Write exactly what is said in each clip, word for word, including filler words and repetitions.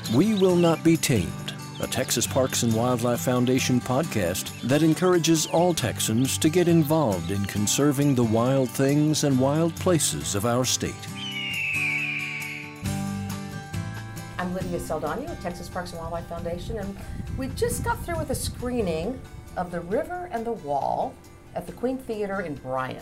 We Will Not Be Tamed, a Texas Parks and Wildlife Foundation podcast that encourages all Texans to get involved in conserving the wild things and wild places of our state. I'm Lydia Saldana with Texas Parks and Wildlife Foundation, and we just got through with a screening of The River and the Wall at the Queen Theater in Bryan.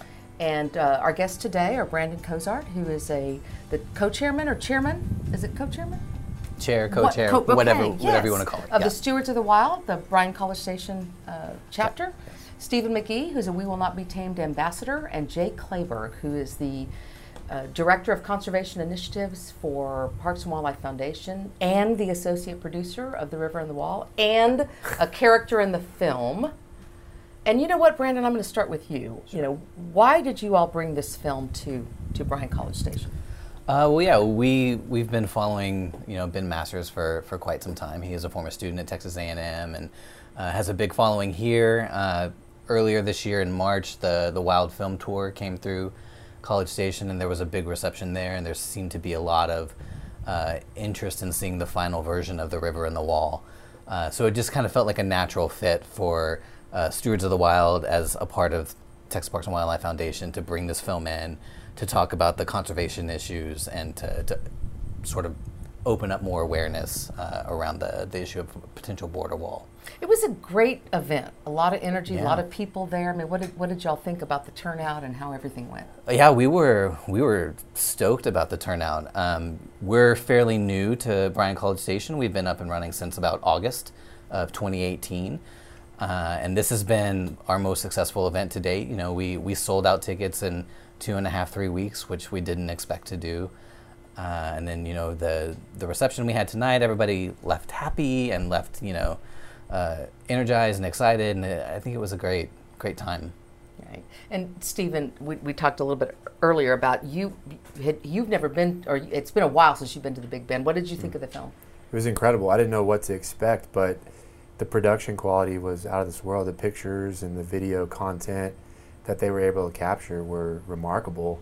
And uh, our guests today are Brandon Cozart, who is a the co-chairman or chairman, is it co-chairman? Chair, co-chair, What, co- whatever, okay, whatever yes, you want to call it. Of yeah. the Stewards of the Wild, the Bryan College Station uh, chapter. Stephen McGee, who's a We Will Not Be Tamed ambassador, and Jay Clayburgh, who is the uh, Director of Conservation Initiatives for Parks and Wildlife Foundation, and the associate producer of The River and the Wall, and a character in the film. And you know what, Brandon, I'm going to start with you. Sure. You know, why did you all bring this film to, to Bryan College Station? Uh, well, yeah, we we've been following you know Ben Masters for, for quite some time. He is a former student at Texas A and M and uh, has a big following here. Uh, earlier this year in March, the the Wild Film Tour came through College Station, and there was a big reception there. And there seemed to be a lot of uh, interest in seeing the final version of The River and the Wall. Uh, so it just kind of felt like a natural fit for uh, Stewards of the Wild as a part of Texas Parks and Wildlife Foundation to bring this film in, to talk about the conservation issues and to, to sort of open up more awareness uh, around the, the issue of potential border wall. It was a great event. A lot of energy, Yeah. a lot of people there. I mean, what did what did y'all think about the turnout and how everything went? Yeah, we were we were stoked about the turnout. Um, we're fairly new to Bryan College Station. We've been up and running since about August of twenty eighteen. Uh, and this has been our most successful event to date. You know, we, we sold out tickets in two and a half, three weeks, which we didn't expect to do. Uh, and then, you know, the the reception we had tonight, everybody left happy and left, you know, uh, energized and excited. And it, I think it was a great, great time. Right. And Stephen, we, we talked a little bit earlier about you. Had, you've never been, or it's been a while since you've been to the Big Bend. What did you think of the film? It was incredible. I didn't know what to expect, but the production quality was out of this world. The pictures and the video content that they were able to capture were remarkable.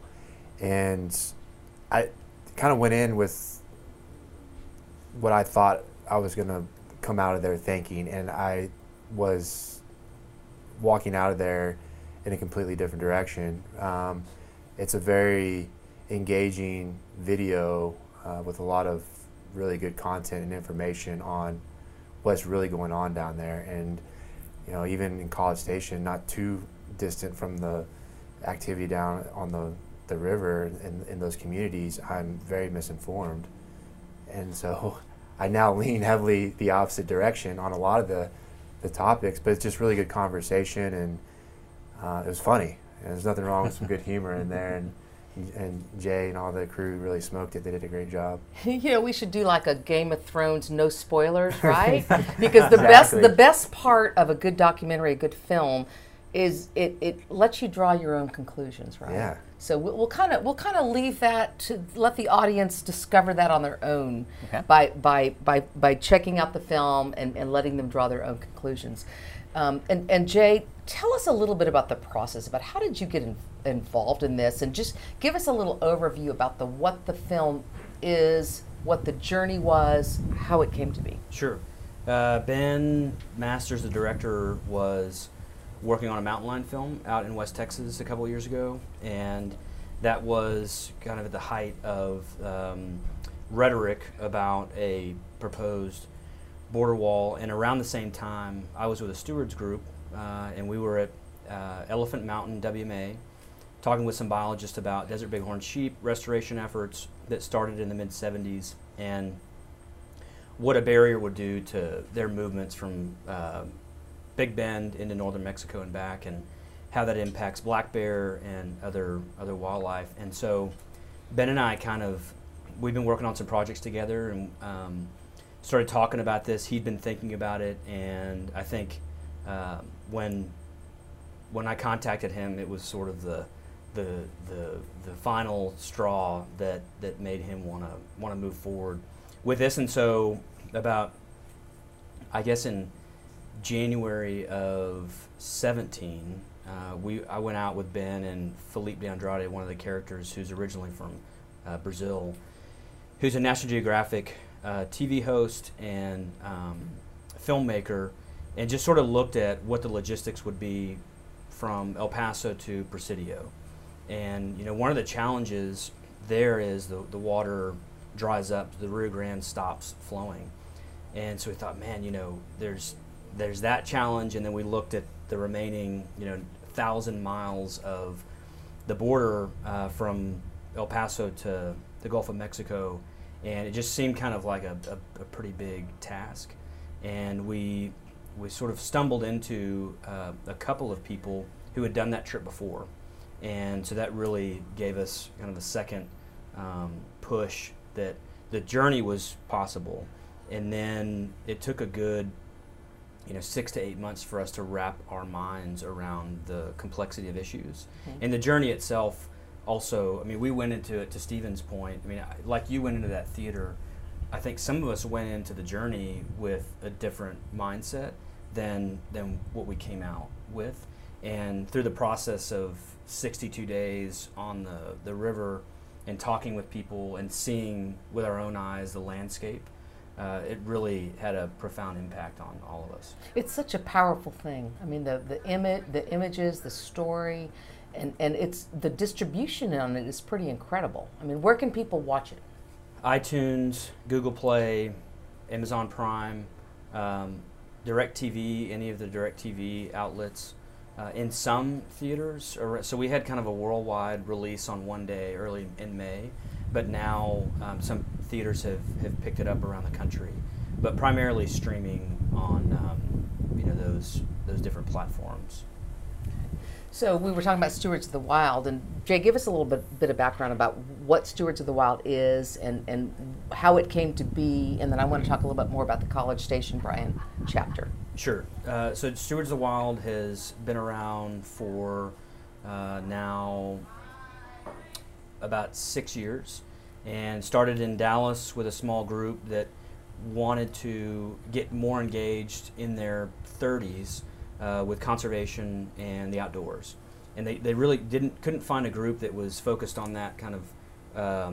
And I kind of went in with what I thought I was going to come out of there thinking, and I was walking out of there in a completely different direction. Um, it's a very engaging video uh, with a lot of really good content and information on what's really going on down there. And you know, even in College Station, not too distant from the activity down on the, the river in, in those communities, I'm very misinformed. And so I now lean heavily the opposite direction on a lot of the, the topics, but it's just really good conversation, and uh, it was funny. And there's nothing wrong with some good humor in there, and and Jay and all the crew really smoked it. They did a great job. You know, we should do like a Game of Thrones, no spoilers, right? Because the Exactly. best the best part of a good documentary, a good film, is it, it lets you draw your own conclusions, right? Yeah. So we'll, we'll kind of we'll kind of leave that to let the audience discover that on their own Okay. by by by by checking out the film and, and letting them draw their own conclusions. Um, and and Jay, tell us a little bit about the process. About how did you get in, involved in this, and just give us a little overview about the what the film is, what the journey was, how it came to be. Sure. Uh, Ben Masters, the director, was working on a mountain lion film out in West Texas a couple of years ago, and that was kind of at the height of um, rhetoric about a proposed border wall. And around the same time, I was with a stewards group, uh, and we were at uh, Elephant Mountain W M A, talking with some biologists about desert bighorn sheep restoration efforts that started in the mid seventies, and what a barrier would do to their movements from uh, Big Bend into northern Mexico and back, and how that impacts black bear and other other wildlife. And so Ben and I kind of, we've been working on some projects together, and um, started talking about this. He'd been thinking about it, and I think uh, when when I contacted him, it was sort of the the the, the final straw that, that made him want to want to move forward with this. And so about, I guess in January of seventeen, uh, we I went out with Ben and Felipe de Andrade, one of the characters who's originally from uh, Brazil, who's a National Geographic uh, T V host and um, filmmaker, and just sort of looked at what the logistics would be from El Paso to Presidio. And you know, one of the challenges there is the, the water dries up, the Rio Grande stops flowing. And so we thought, man, you know, there's there's that challenge, and then we looked at the remaining, you know, thousand miles of the border uh, from El Paso to the Gulf of Mexico, and it just seemed kind of like a, a, a pretty big task. And we we sort of stumbled into uh, a couple of people who had done that trip before, and so that really gave us kind of the second um, push that the journey was possible. And then it took a good, you know, six to eight months for us to wrap our minds around the complexity of issues. Mm-hmm. And the journey itself also, I mean, we went into it, to Stephen's point, I mean, I, like you went into that theater, I think some of us went into the journey with a different mindset than than what we came out with. And through the process of sixty-two days on the, the river and talking with people and seeing with our own eyes the landscape, Uh, it really had a profound impact on all of us. It's such a powerful thing. I mean, the the image, the images, the story, and and it's the distribution on it is pretty incredible. I mean, where can people watch it? iTunes, Google Play, Amazon Prime, um, DirecTV, any of the DirecTV outlets. Uh, in some theaters, or, so we had kind of a worldwide release on one day early in May, but now um, some theaters have, have picked it up around the country, but primarily streaming on um, you know those those different platforms. So we were talking about Stewards of the Wild, and Jay, give us a little bit, bit of background about what Stewards of the Wild is and, and how it came to be, and then I want to talk a little bit more about the College Station Bryan chapter. Sure. Uh, so Stewards of the Wild has been around for uh, now about six years, and started in Dallas with a small group that wanted to get more engaged in their thirties uh, with conservation and the outdoors. And they, they really didn't couldn't find a group that was focused on that kind of um,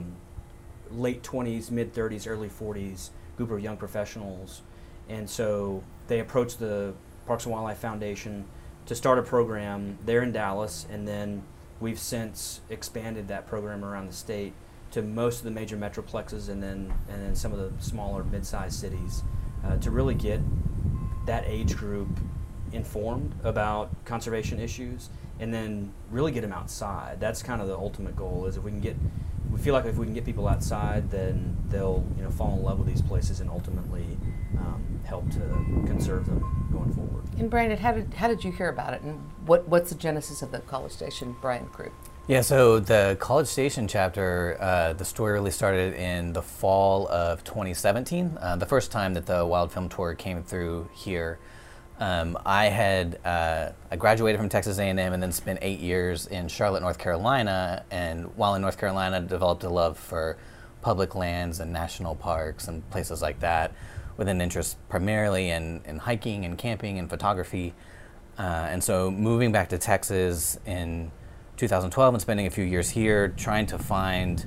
late twenties, mid thirties, early forties group of young professionals. And so they approached the Parks and Wildlife Foundation to start a program there in Dallas, and then we've since expanded that program around the state to most of the major metroplexes, and then and then some of the smaller mid-sized cities, uh, to really get that age group informed about conservation issues, and then really get them outside. That's kind of the ultimate goal. Is if we can get, we feel like if we can get people outside, then they'll you know fall in love with these places and ultimately um, help to conserve them going forward. And Brandon, how did how did you hear about it, and what what's the genesis of the College Station Bryan group? Yeah, so the College Station chapter, uh, the story really started in the fall of twenty seventeen, uh, the first time that the Wild Film Tour came through here. Um, I had uh, I graduated from Texas A and M and then spent eight years in Charlotte, North Carolina, and while in North Carolina, developed a love for public lands and national parks and places like that, with an interest primarily in, in hiking and camping and photography. Uh, and so moving back to Texas in two thousand twelve and spending a few years here, trying to find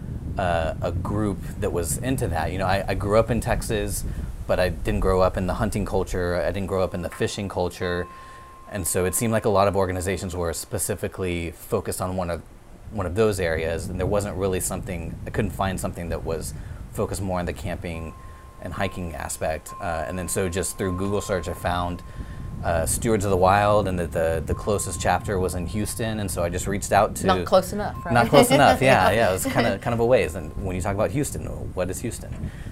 uh, a group that was into that. You know, I, I grew up in Texas, but I didn't grow up in the hunting culture. I didn't grow up in the fishing culture. And so it seemed like a lot of organizations were specifically focused on one of one of those areas, and there wasn't really something, I couldn't find something that was focused more on the camping and hiking aspect. Uh, and then so just through Google search, I found Uh, Stewards of the Wild, and that the, the closest chapter was in Houston, and so I just reached out to... Not close enough, right? Not close enough, yeah, yeah. It was kind of kind of a ways. And when you talk about Houston, what is Houston?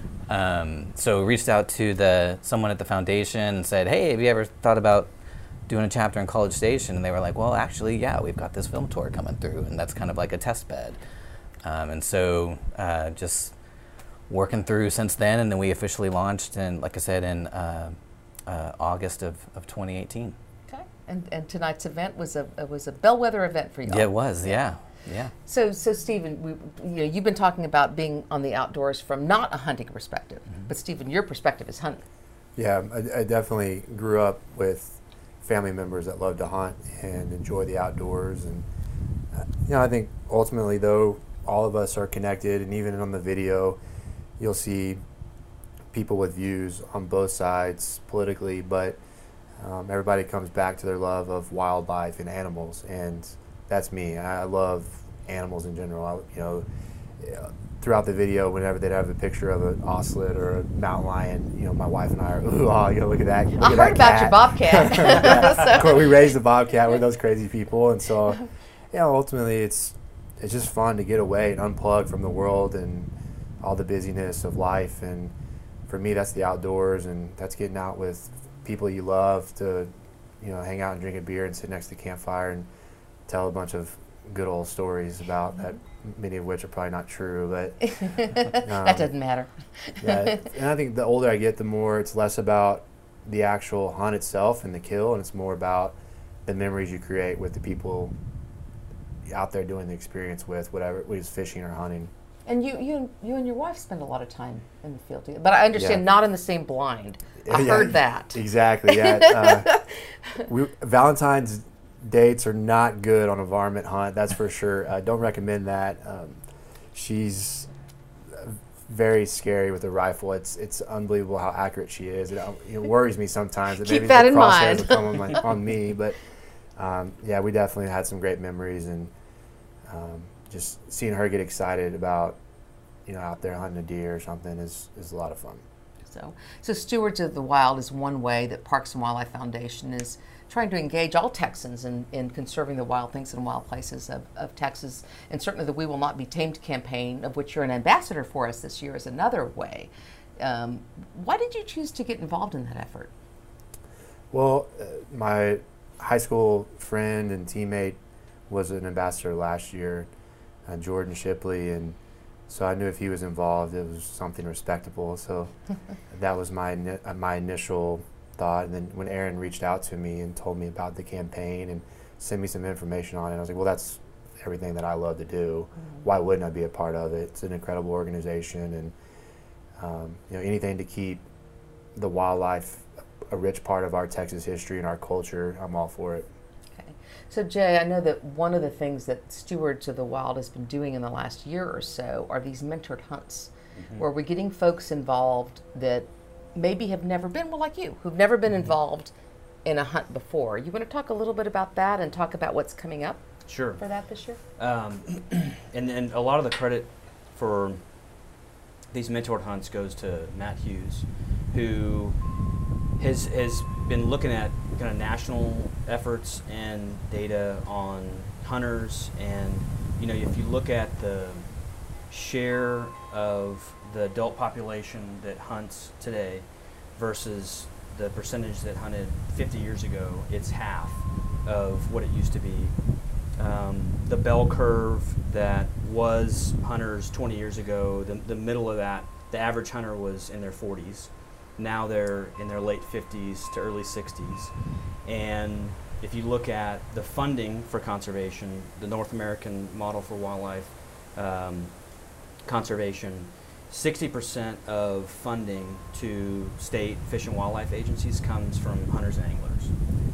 Um, so reached out to the someone at the foundation and said, hey, have you ever thought about doing a chapter in College Station? And they were like, well, actually, yeah, we've got this film tour coming through, and that's kind of like a test bed. Um, and so uh, just working through since then, and then we officially launched, and like I said, in... Uh, Uh, August of, of twenty eighteen. Okay, and and tonight's event was a it was a bellwether event for you. Yeah, it was. Yeah, yeah. So so Stephen, we, you know, you've been talking about being on the outdoors from not a hunting perspective, mm-hmm. but Stephen, your perspective is hunting. Yeah, I, I definitely grew up with family members that love to hunt and enjoy the outdoors, and uh, you know, I think ultimately though all of us are connected, and even on the video, you'll see people with views on both sides politically, but um, everybody comes back to their love of wildlife and animals, and that's me. I love animals in general. I, you know, throughout the video, whenever they'd have a picture of an ocelot or a mountain lion, you know, my wife and I are, ooh, oh, you know, look at that. Look I at heard that about your bobcat. yeah. Of course, we raised a bobcat. We're those crazy people, and so, you know, ultimately, it's it's just fun to get away and unplug from the world and all the busyness of life. And for me, that's the outdoors, and that's getting out with people you love to, you know, hang out and drink a beer and sit next to the campfire and tell a bunch of good old stories about that, many of which are probably not true, but um, that doesn't matter. yeah, and I think the older I get, the more it's less about the actual hunt itself and the kill, and it's more about the memories you create with the people out there doing the experience with, whatever it was, fishing or hunting. And you, you, and, you and your wife spend a lot of time in the field together, but I understand Yeah. not in the same blind. I Yeah, heard that. Exactly. Yeah. uh, we, Valentine's dates are not good on a varmint hunt. That's for sure. I uh, don't recommend that. Um, she's very scary with a rifle. It's it's unbelievable how accurate she is. It, it worries me sometimes. That Keep maybe that the in crosshairs mind. will come on, my, on me, but um, yeah, we definitely had some great memories, and um, just seeing her get excited about, you know, out there hunting a deer or something is is a lot of fun. So, so Stewards of the Wild is one way that Parks and Wildlife Foundation is trying to engage all Texans in, in conserving the wild things and wild places of, of Texas. And certainly the We Will Not Be Tamed campaign, of which you're an ambassador for us this year, is another way. Um, why did you choose to get involved in that effort? Well, uh, my high school friend and teammate was an ambassador last year, uh, Jordan Shipley, and so I knew if he was involved, it was something respectable. So that was my ini- uh, my initial thought. And then when Aaron reached out to me and told me about the campaign and sent me some information on it, I was like, well, that's everything that I love to do. Mm-hmm. Why wouldn't I be a part of it? It's an incredible organization, and um, you know, anything to keep the wildlife a rich part of our Texas history and our culture, I'm all for it. Okay. So Jay, I know that one of the things that Stewards of the Wild has been doing in the last year or so are these mentored hunts, mm-hmm. where we're getting folks involved that maybe have never been, well, like you, who've never been mm-hmm. involved in a hunt before. You want to talk a little bit about that and talk about what's coming up Sure. for that this year? Um, and and a lot of the credit for these mentored hunts goes to Matt Hughes, who has has been looking at kind of national efforts and data on hunters. And you know, if you look at the share of the adult population that hunts today versus the percentage that hunted fifty years ago, it's half of what it used to be. Um, the bell curve that was hunters twenty years ago, the, the middle of that, the average hunter was in their forties. Now they're in their late fifties to early sixties. And if you look at the funding for conservation, the North American Model for Wildlife um, Conservation, sixty percent of funding to state fish and wildlife agencies comes from hunters and anglers.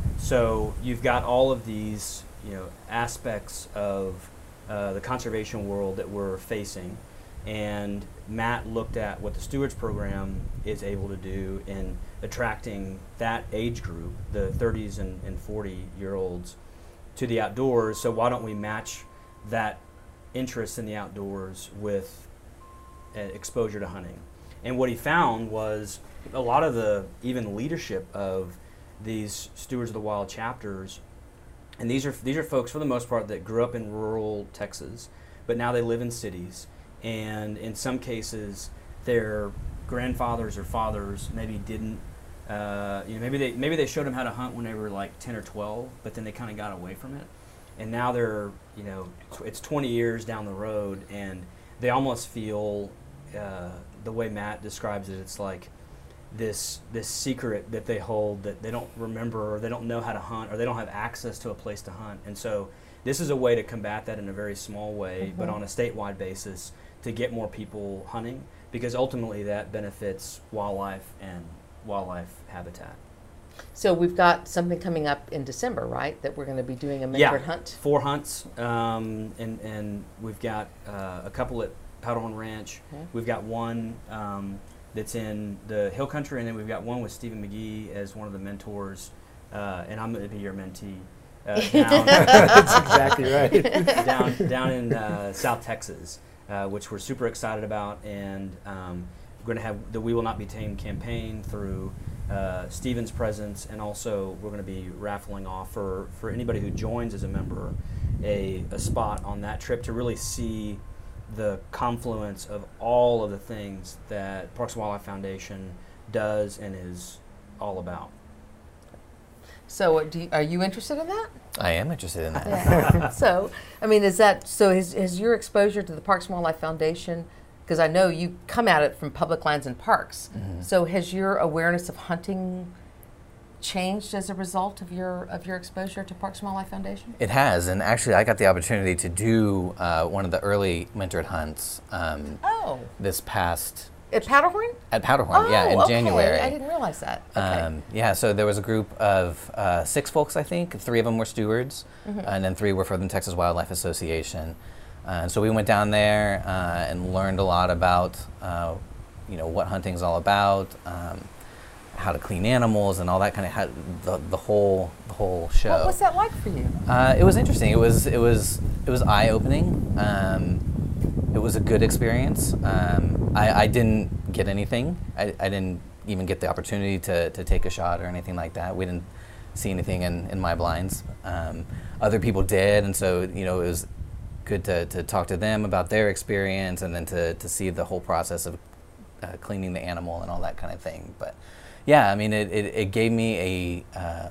So you've got all of these, you know, aspects of uh, the conservation world that we're facing, and Matt looked at what the Stewards program is able to do in attracting that age group, the thirties and, and forty year olds, to the outdoors. So why don't we match that interest in the outdoors with uh, exposure to hunting? And what he found was a lot of the even leadership of these Stewards of the Wild chapters, and these are these are folks for the most part that grew up in rural Texas, but now they live in cities, and in some cases their grandfathers or fathers maybe didn't, uh, you know, maybe they maybe they showed them how to hunt when they were like ten or twelve, but then they kind of got away from it, and now they're, you know, tw- it's twenty years down the road, and they almost feel uh, the way Matt describes it, it's like this this secret that they hold that they don't remember, or they don't know how to hunt, or they don't have access to a place to hunt. And so this is a way to combat that in a very small way, mm-hmm. but on a statewide basis, to get more people hunting, because ultimately that benefits wildlife and wildlife habitat. So we've got something coming up in December, right? That we're going to be doing a mentored yeah, hunt? Four hunts, um, and, and we've got uh, a couple at Powderhorn Ranch. Okay. We've got one um, that's in the Hill Country, and then we've got one with Stephen McGee as one of the mentors, uh, and I'm going to be your mentee. Uh, down, That's exactly right. down, down in uh, South Texas, uh, which we're super excited about, and um, we're going to have the We Will Not Be Tamed campaign through uh, Stephen's presence, and also we're going to be raffling off for, for anybody who joins as a member a, a spot on that trip to really see the confluence of all of the things that Parks and Wildlife Foundation does and is all about. So, uh, do you, are you interested in that? I am interested in that. Yeah. So, I mean, is that so? Has, has your exposure to the Parks and Wildlife Foundation? Because I know you come at it from public lands and parks. Mm-hmm. So, has your awareness of hunting changed as a result of your of your exposure to Parks and Wildlife Foundation? It has, and actually, I got the opportunity to do uh, one of the early mentored hunts. Um, oh. This past. At Powderhorn? At Powderhorn, oh, yeah, in okay. January. I didn't realize that. Okay. Um, yeah, so there was a group of uh, six folks, I think. Three of them were stewards, mm-hmm. and then three were from the Texas Wildlife Association. Uh, and so we went down there uh, and learned a lot about, uh, you know, what hunting's all about, um, how to clean animals, and all that kind of how, the the whole the whole show. What was that like for you? Uh, it was interesting. It was it was it was eye opening. Um, It was a good experience. Um, I, I didn't get anything. I, I didn't even get the opportunity to, to take a shot or anything like that. We didn't see anything in, in my blinds. Um, other people did, and so you know it was good to, to talk to them about their experience, and then to, to see the whole process of uh, cleaning the animal and all that kind of thing. But yeah, I mean, it, it, it gave me a uh,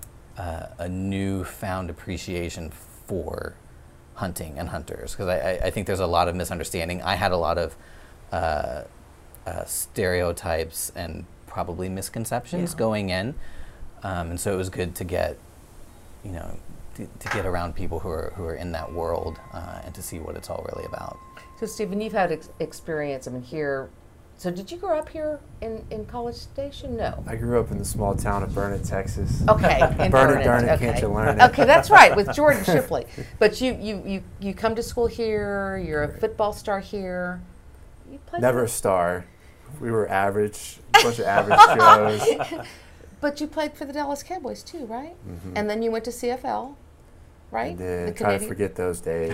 uh, a newfound appreciation for hunting and hunters, because I, I think there's a lot of misunderstanding. I had a lot of uh, uh, stereotypes and probably misconceptions yeah. going in, um, and so it was good to get, you know, to, to get around people who are who are in that world uh, and to see what it's all really about. So, Stephen, you've had ex- experience. I mean, here. So, did you grow up here in, in College Station? No. I grew up in the small town of Burnett, Texas. Okay, in Burn it, darn it, okay. can't you learn it? Okay, that's right, with Jordan Shipley. But you, you, you, you come to school here. You're a football star here. You played Never a star. We were average, a bunch of average Joes. But you played for the Dallas Cowboys too, right? Mm-hmm. And then you went to C F L, right? I did. The Try Canadian- to forget those days.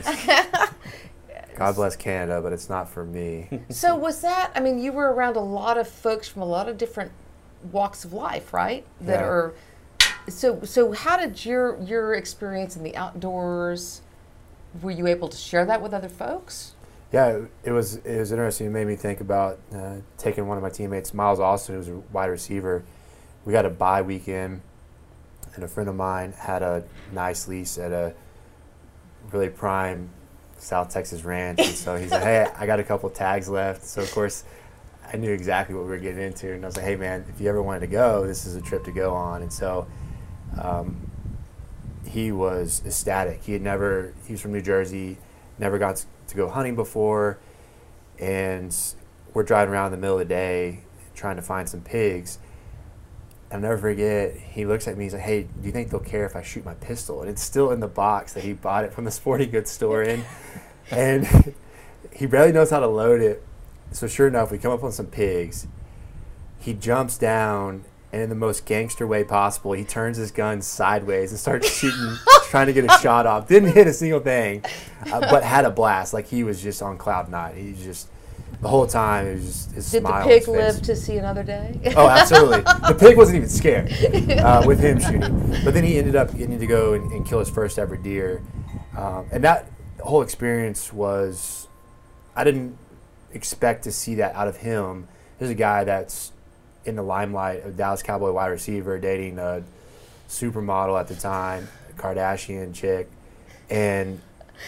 God bless Canada, but it's not for me. So was that, I mean, you were around a lot of folks from a lot of different walks of life, right? That Yeah. are, so so how did your your experience in the outdoors, were you able to share that with other folks? Yeah, it was it was interesting. It made me think about uh, taking one of my teammates, Miles Austin, who was a wide receiver. We got a bye weekend, and a friend of mine had a nice lease at a really prime South Texas ranch, and so he's like, "Hey, I got a couple tags left." So of course, I knew exactly what we were getting into, and I was like, "Hey, man, if you ever wanted to go, this is a trip to go on." And so, um, he was ecstatic. He had never. He was from New Jersey, never got to go hunting before, and we're driving around in the middle of the day trying to find some pigs. I'll never forget, he looks at me, he's like, "Hey, do you think they'll care if I shoot my pistol?" And it's still in the box that he bought it from the sporting goods store in. And he barely knows how to load it. So sure enough, we come up on some pigs. He jumps down, and in the most gangster way possible, he turns his gun sideways and starts shooting, trying to get a shot off. Didn't hit a single thing, uh, but had a blast. Like, he was just on cloud nine. He just... The whole time, it was just his Did smile the pig on his face. live to see another day? Oh, absolutely. The pig wasn't even scared uh, with him shooting. But then he ended up getting to go and, and kill his first ever deer. Um, and that whole experience was, I didn't expect to see that out of him. There's a guy that's in the limelight of Dallas Cowboy wide receiver, dating a supermodel at the time, a Kardashian chick. And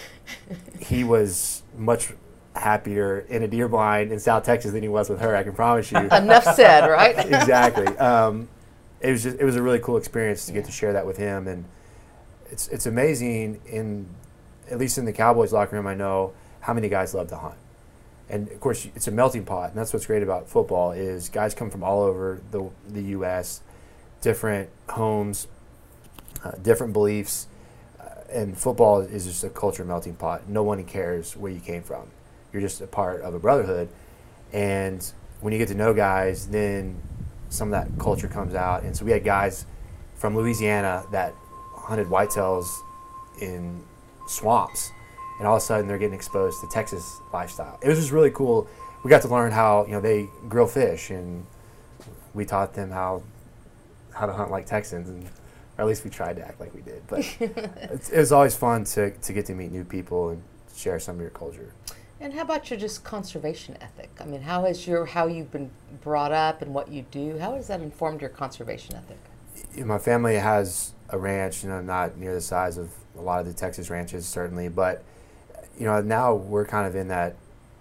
he was much happier in a deer blind in South Texas than he was with her, I can promise you. Enough said, right? Exactly. Um, it was just it was a really cool experience to get to share that with him, and it's it's amazing in at least in the Cowboys locker room, I know how many guys love to hunt. And of course it's a melting pot, and that's what's great about football is guys come from all over the the U S, different homes, uh, different beliefs, uh, and football is just a culture melting pot. No one cares where you came from. You're just a part of a brotherhood. And when you get to know guys, then some of that culture comes out. And so we had guys from Louisiana that hunted whitetails in swamps, and all of a sudden they're getting exposed to Texas lifestyle. It was just really cool. We got to learn how, you know, they grill fish, and we taught them how how to hunt like Texans, and or at least we tried to act like we did. But it's, it was always fun to, to get to meet new people and share some of your culture. And how about your just conservation ethic? I mean, how has your how you've been brought up and what you do? How has that informed your conservation ethic? You know, my family has a ranch, you know, not near the size of a lot of the Texas ranches, certainly, but you know, now we're kind of in that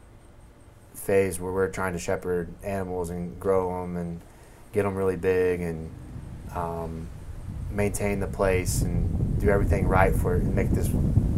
phase where we're trying to shepherd animals and grow them and get them really big and um, maintain the place and do everything right for and make this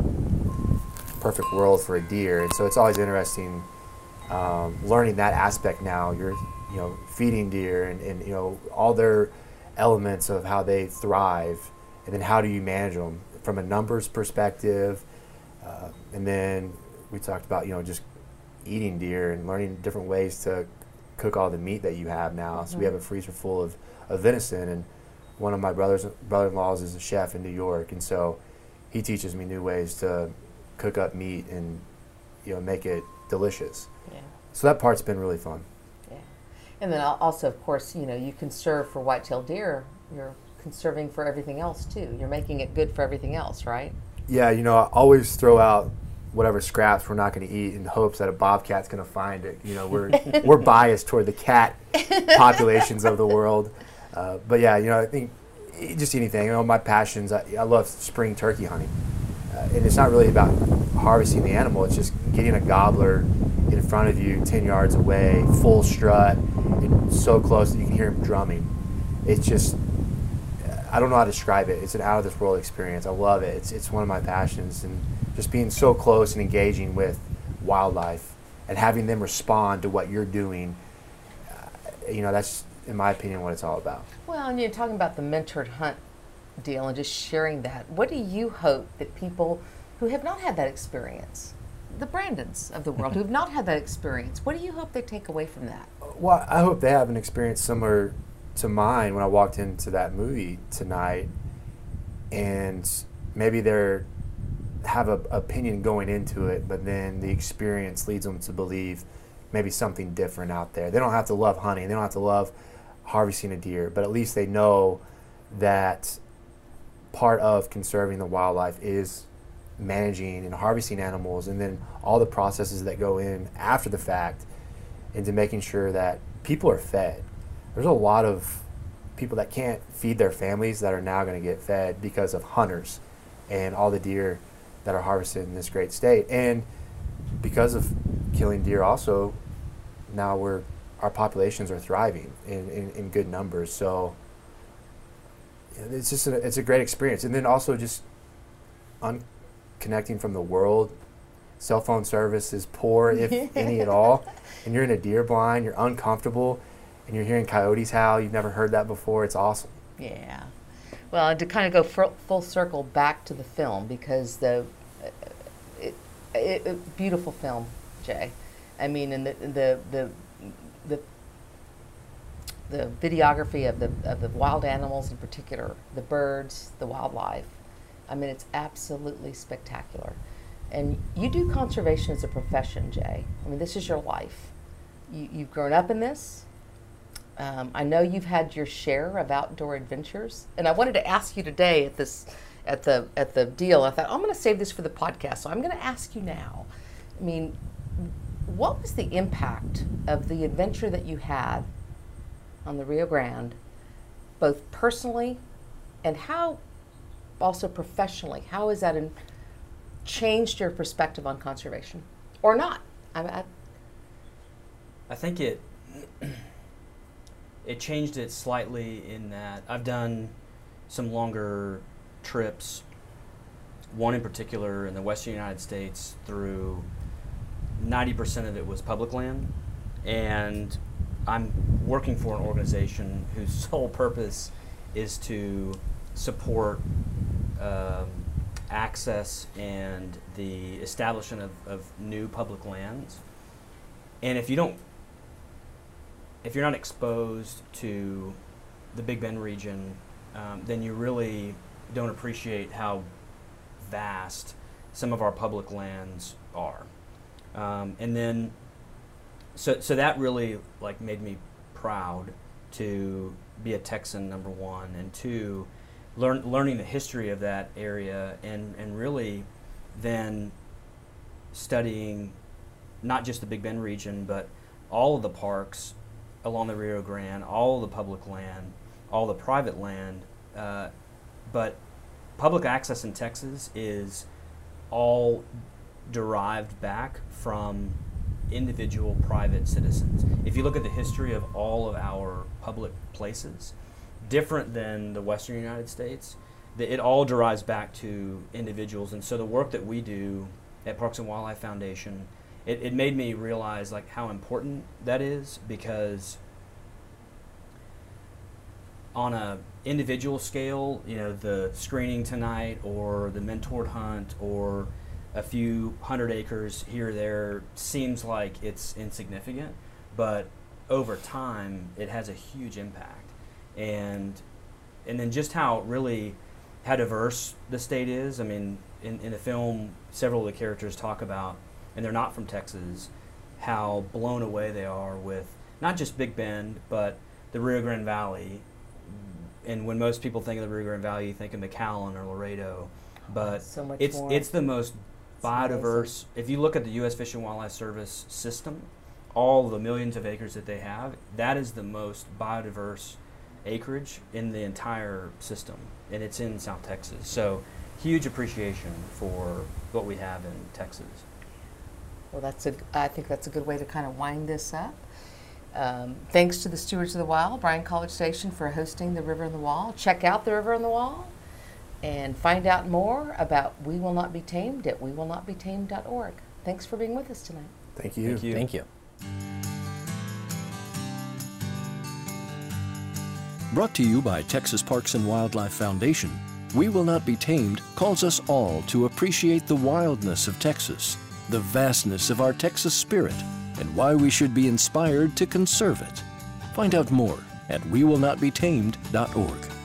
perfect world for a deer. And so it's always interesting um, learning that aspect now. You're, you know, feeding deer and, and you know all their elements of how they thrive, and then how do you manage them from a numbers perspective. Uh, and then we talked about, you know, just eating deer and learning different ways to cook all the meat that you have now. Mm-hmm. So we have a freezer full of, of venison, and one of my brothers brother-in-laws is a chef in New York, and so he teaches me new ways to cook up meat and, you know, make it delicious. Yeah. So that part's been really fun. Yeah. And then al- also, of course, you know, you conserve for white-tailed deer. You're conserving for everything else too. You're making it good for everything else, right? Yeah, you know, I always throw out whatever scraps we're not going to eat in hopes that a bobcat's going to find it. You know, we're we're biased toward the cat populations of the world. Uh, but yeah, you know, I think just anything. You know, my passions, I, I love spring turkey hunting. Uh, and it's not really about harvesting the animal. It's just getting a gobbler in front of you ten yards away, full strut, and so close that you can hear him drumming. It's just, I don't know how to describe it. It's an out-of-this-world experience. I love it. It's, it's one of my passions. And just being so close and engaging with wildlife and having them respond to what you're doing, uh, you know, that's, in my opinion, what it's all about. Well, and you're talking about the mentored hunt deal and just sharing that. What do you hope that people who have not had that experience, the Brandons of the world who have not had that experience, what do you hope they take away from that? Well, I hope they have an experience similar to mine when I walked into that movie tonight, and maybe they're have an opinion going into it, but then the experience leads them to believe maybe something different out there. They don't have to love hunting, they don't have to love harvesting a deer, but at least they know that part of conserving the wildlife is managing and harvesting animals, and then all the processes that go in after the fact into making sure that people are fed. There's a lot of people that can't feed their families that are now going to get fed because of hunters and all the deer that are harvested in this great state. And because of killing deer also, now we're our populations are thriving in, in, in good numbers. So it's just a, it's a great experience. And then also just unconnecting from the world. Cell phone service is poor, if any at all. And you're in a deer blind, you're uncomfortable, and you're hearing coyotes howl. You've never heard that before. It's awesome. Yeah. Well, and to kind of go f- full circle back to the film, because the uh, it, it, it, beautiful film, Jay. I mean, and the the the the, the videography of the of the wild animals in particular, the birds, the wildlife. I mean, it's absolutely spectacular. And you do conservation as a profession, Jay. I mean, this is your life. You, you've grown up in this. Um, I know you've had your share of outdoor adventures, and I wanted to ask you today at this, at the at the deal. I thought, oh, I'm going to save this for the podcast, so I'm going to ask you now. I mean, what was the impact of the adventure that you had on the Rio Grande, both personally, and how, also professionally? How has that in, changed your perspective on conservation, or not? I, I, I think it. It changed it slightly in that I've done some longer trips, one in particular in the western United States through ninety percent of it was public land, and I'm working for an organization whose sole purpose is to support um, access and the establishment of, of new public lands. And if you don't if you're not exposed to the Big Bend region, um, then you really don't appreciate how vast some of our public lands are. Um, and then, so so that really like made me proud to be a Texan, number one, and two, learn learning the history of that area, and and really then studying not just the Big Bend region, but all of the parks along the Rio Grande, all of the public land, all the private land. Uh, but public access in Texas is all derived back from individual private citizens. If you look at the history of all of our public places, different than the Western United States, the, it all derives back to individuals. And so the work that we do at Parks and Wildlife Foundation, it, it made me realize like how important that is, because on a individual scale, you know, the screening tonight or the mentored hunt or a few hundred acres here or there seems like it's insignificant, but over time it has a huge impact. And and then just how really how diverse the state is. I mean, in, in the film, several of the characters talk about, and they're not from Texas, how blown away they are with not just Big Bend, but the Rio Grande Valley. And when most people think of the Rio Grande Valley, you think of McAllen or Laredo, but So much it's more. it's the most It's biodiverse. amazing. If you look at the U S Fish and Wildlife Service system, all the millions of acres that they have, that is the most biodiverse acreage in the entire system, and it's in South Texas. So huge appreciation for what we have in Texas. Well, that's a, I think that's a good way to kind of wind this up. Um, thanks to the Stewards of the Wild, Bryan College Station, for hosting the River and the Wall. Check out the River and the Wall and find out more about We Will Not Be Tamed at we will not be tamed dot org. Thanks for being with us tonight. Thank you. Thank you. Thank you. Brought to you by Texas Parks and Wildlife Foundation, We Will Not Be Tamed calls us all to appreciate the wildness of Texas, the vastness of our Texas spirit, and why we should be inspired to conserve it. Find out more at we will not be tamed dot org.